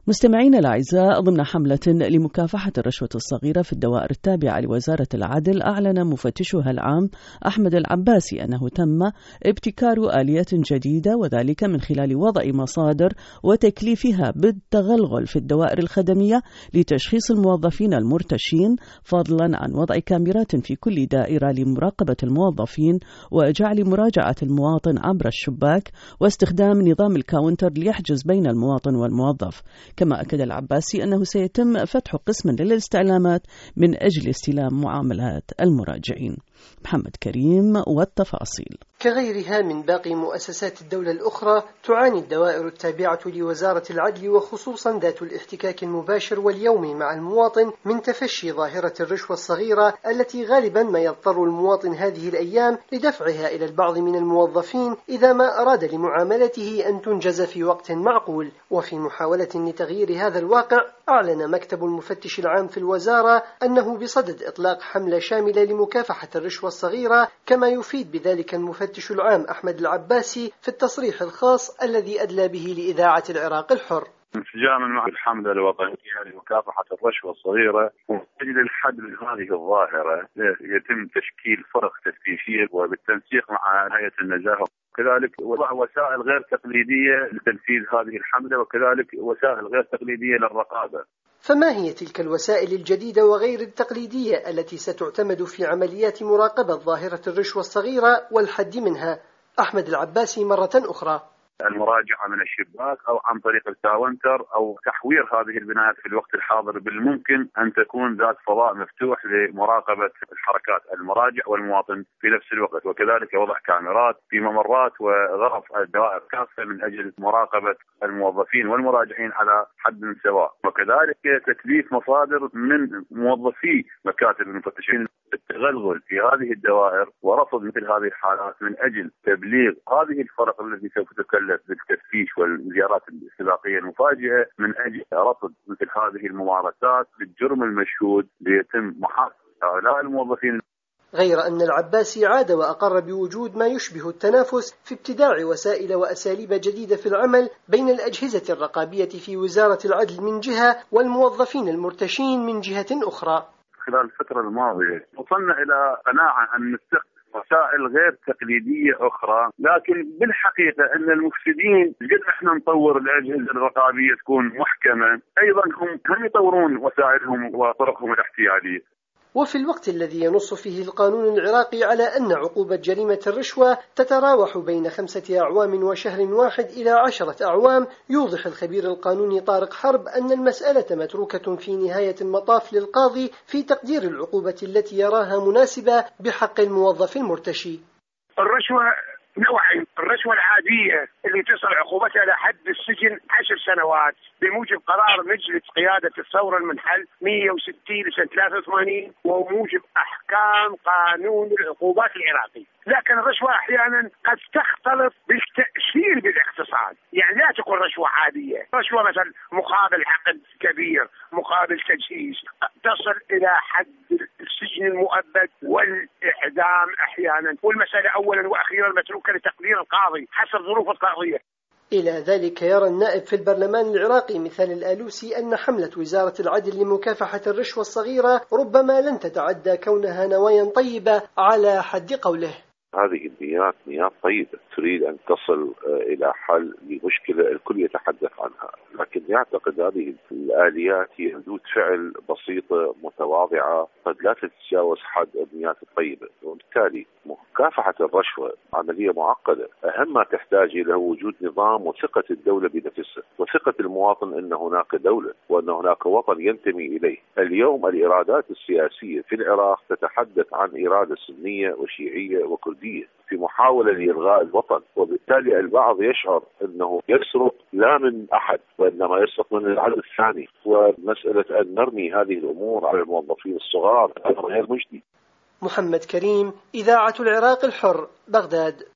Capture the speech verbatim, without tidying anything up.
مستمعين الأعزاء، ضمن حملة لمكافحة الرشوة الصغيرة في الدوائر التابعة لوزارة العدل، أعلن مفتشها العام أحمد العباسي أنه تم ابتكار آليات جديدة، وذلك من خلال وضع مصادر وتكليفها بالتغلغل في الدوائر الخدمية لتشخيص الموظفين المرتشين، فضلا عن وضع كاميرات في كل دائرة لمراقبة الموظفين وجعل مراجعة المواطن عبر الشباك، واستخدام نظام الكاونتر ليحجز بين المواطن والموظف. كما أكد العباسي أنه سيتم فتح قسم للاستعلامات من أجل استلام معاملات المراجعين. محمد كريم والتفاصيل. كغيرها من باقي مؤسسات الدولة الأخرى، تعاني الدوائر التابعة لوزارة العدل وخصوصا ذات الاحتكاك المباشر واليومي مع المواطن من تفشي ظاهرة الرشوة الصغيرة، التي غالبا ما يضطر المواطن هذه الأيام لدفعها إلى البعض من الموظفين إذا ما أراد لمعاملته أن تنجز في وقت معقول. وفي محاولة لتغيير هذا الواقع، أعلن مكتب المفتش العام في الوزارة أنه بصدد إطلاق حملة شاملة لمكافحة الرشوة الصغيرة، كما يفيد بذلك المفتش العام أحمد العباسي في التصريح الخاص الذي أدلى به لإذاعة العراق الحر. انسجاما مع الحملة الوطنية لمكافحة الرشوة الصغيرة ومن الحد من هذه الظاهرة، يتم تشكيل فرق تفتيشية وبالتنسيق مع هيئة النزاهة، وكذلك وضع وسائل غير تقليدية لتنفيذ هذه الحملة، وكذلك وسائل غير تقليدية للرقابة. فما هي تلك الوسائل الجديدة وغير التقليدية التي ستعتمد في عمليات مراقبة ظاهرة الرشوة الصغيرة والحد منها؟ أحمد العباسي مرة أخرى. المراجعة من الشباك أو عن طريق الكاونتر أو تحوير هذه البنايات في الوقت الحاضر بالممكن أن تكون ذات فضاء مفتوح لمراقبة الحركات المراجع والمواطن في نفس الوقت، وكذلك وضع كاميرات في ممرات وغرف الدوائر كافة من أجل مراقبة الموظفين والمراجعين على حد سواء، وكذلك تكليف مصادر من موظفي مكاتب المفتشين التغلغل في هذه الدوائر ورفض مثل هذه الحالات من أجل تبليغ هذه الفرق التي سوف تكلف بالتفتيش والزيارات الاستباقية المفاجئة من أجل رفض مثل هذه الممارسات بالجرم المشهود ليتم محاسبة هؤلاء الموظفين. غير أن العباسي عاد وأقر بوجود ما يشبه التنافس في ابتداع وسائل وأساليب جديدة في العمل بين الأجهزة الرقابية في وزارة العدل من جهة والموظفين المرتشين من جهة أخرى. خلال الفترة الماضية وصلنا إلى قناعة أن نستخدم وسائل غير تقليدية أخرى، لكن بالحقيقة أن المفسدين قد احنا نطور الأجهزة الرقابية تكون محكمة، أيضا هم هم يطورون وسائلهم وطرقهم الاحتيالية. وفي الوقت الذي ينص فيه القانون العراقي على أن عقوبة جريمة الرشوة تتراوح بين خمسة أعوام وشهر واحد إلى عشرة أعوام، يوضح الخبير القانوني طارق حرب أن المسألة متروكة في نهاية المطاف للقاضي في تقدير العقوبة التي يراها مناسبة بحق الموظف المرتشي. الرشوة نوعين: الرشوة العادية اللي تصل عقوبتها إلى حد السجن عشر سنوات بموجب قرار مجلس قيادة الثورة المنحل مئة وستين لسنة ثلاثة وثمانين وموجب أحكام قانون العقوبات العراقي. لكن الرشوة أحيانا قد تختلط بالتأثير بالاقتصاد، يعني لا تكون رشوة عادية، رشوة مثلا مقابل عقد كبير، مقابل تجهيز، تصل إلى حد السجن المؤبد والإعدام أحيانا، والمسألة أولا وأخيرا متروكة لتقدير القاضي حسب ظروف القضية. إلى ذلك يرى النائب في البرلمان العراقي مثال الآلوسي أن حملة وزارة العدل لمكافحة الرشوة الصغيرة ربما لن تتعدى كونها نوايا طيبة على حد قوله. هذه النيات نيات طيبة تريد أن تصل إلى حل لمشكلة الكل يتحدث عنها، لكن يعتقد هذه الآليات هي ردود فعل بسيطة متواضعة قد لا تتجاوز حد النيات الطيبة، وبالتالي مكافحة الرشوة عملية معقدة أهم ما تحتاج إلى وجود نظام وثقة الدولة بنفسها وثقة المواطن أن هناك دولة وأن هناك وطن ينتمي إليه. اليوم الإرادات السياسية في العراق تتحدث عن إرادة سنية وشيعية وكردية في محاولة لإلغاء الوطن، وبالتالي البعض يشعر أنه يسرق لا من أحد وإنما يسرق من العدد الثاني، ومسألة أن نرمي هذه الأمور على الموظفين الصغار هذا غير مجدي. محمد كريم، إذاعة العراق الحر، بغداد.